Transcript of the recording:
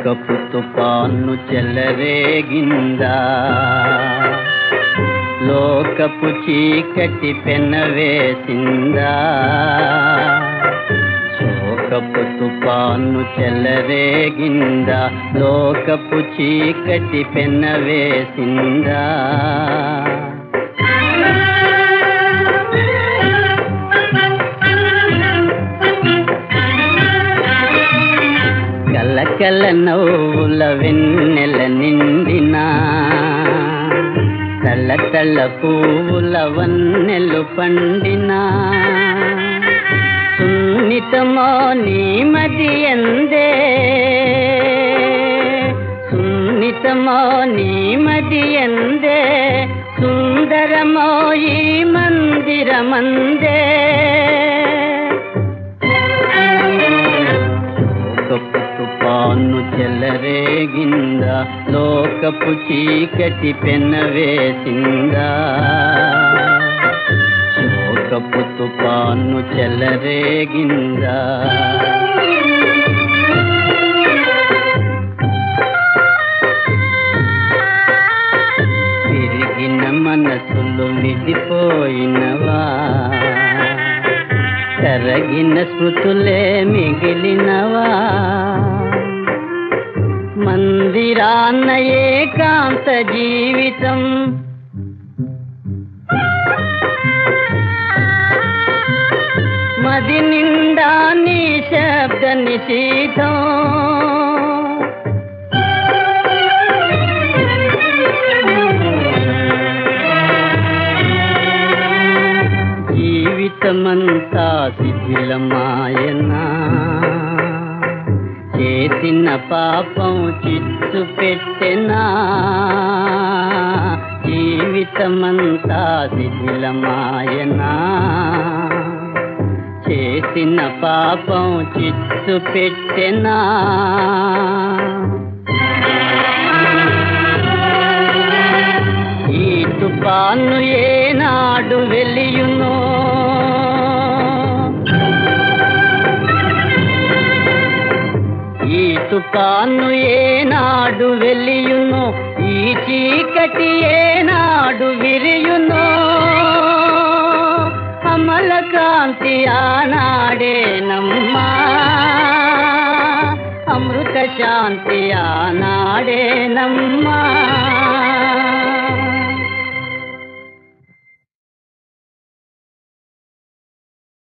లోకపు తుఫాను చెలరేగిందా, లోకపు చీకటి పెనవేసిందా. శోకపు తుఫాను చెలరేగిందా, లోకపు చీకటి పెనవేసిందా. కలకల నవ్వుల వెన్నెల నిండినా, తల తల పువ్వుల వన్నెలు పండినా. సున్నితమో నీ మది ఎందే, సున్నితమో నీ మది ఎందే, సుందరమో ఈ మందిరమందే. తుఫాను చెలరేగిందా, లోకపు చీకటి పెనవేసిందా. శోకపు తుఫాను చెలరేగిందా. విరిగిన మనసులు విడిపోయినవా, కరగిన స్మృతులే మిగిలినవా. మందిరాన్న ఏకాంత జీవితం, మది నిండా నీ శబ్ద నిశీథం. జీవితమంతా శిథిలమాయనా, చేసిన పాపం చిత్తు పెట్టెనా. జీవితమంతా శిథిలమాయనా, చేసిన పాపం చిత్తు పెట్టెనా. ఈ తుఫాను ఏనాడు వెలియునో, ఈ తుఫాను ఏనాడు వెలియునో, ఈ చీకటి ఏనాడు విరియునో. అమల కాంతి ఆనాడేనమ్మా, అమృత శాంతి ఆనాడేనమ్మా.